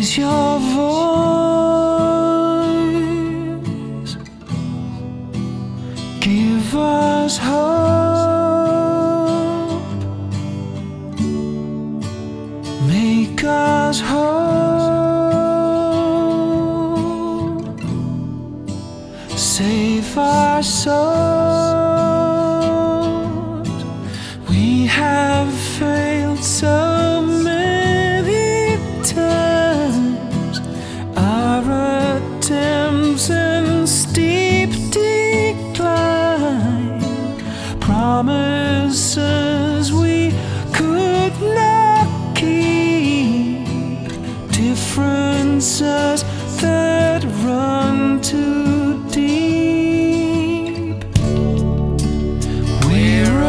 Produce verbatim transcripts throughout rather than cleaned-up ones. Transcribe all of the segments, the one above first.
Raise your voice, give us hope, make us whole, save our souls. We have failed so many times, our attempts in steep decline, promises we could not keep, differences that run too deep. We're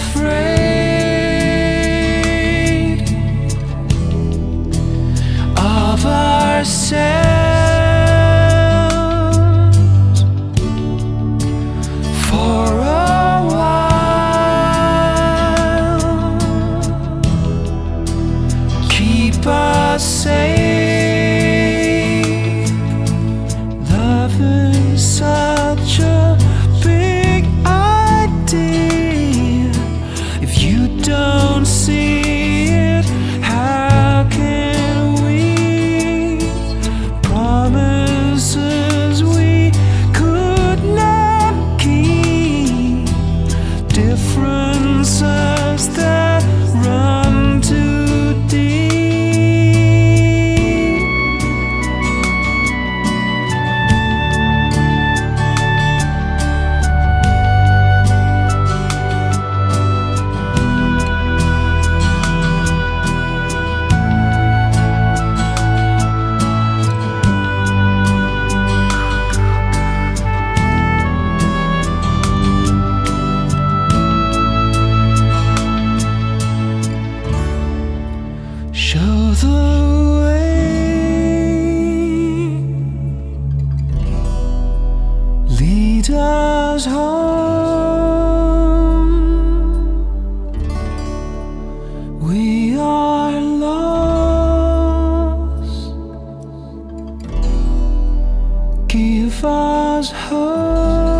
afraid of ourselves for a while. Keep us safe. Love is such a big idea. If you don't see it, how can we? Promises we could not keep, differences that run too deep. Show the way, lead us home. We are lost, give us hope.